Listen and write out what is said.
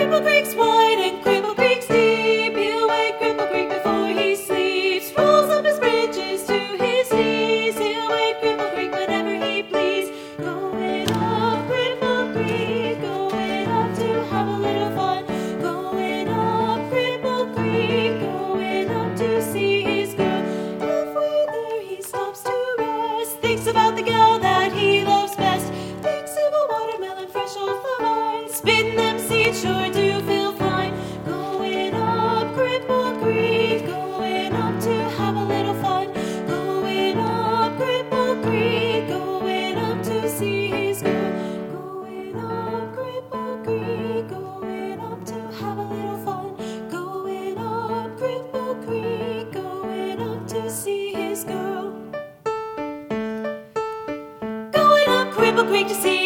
Cripple Creek's wide and Cripple Creek's deep. He'll wake Cripple Creek before he sleeps. Rolls up his bridges to his knees. He'll wake Cripple Creek whenever he please. Going up Cripple Creek, going up to have a little fun. Going up Cripple Creek, going up to see his girl. Halfway there he stops to rest. Thinks about the gal that he loves best. Thinks of a watermelon fresh off the vine. Spitting them seeds sure do feel fine. Going up Cripple Creek, going up to have a little fun. Going up Cripple Creek, going up to see his girl. Going up Cripple Creek, going up to have a little fun. Going up Cripple Creek, going up to see his girl. Going up Cripple Creek to see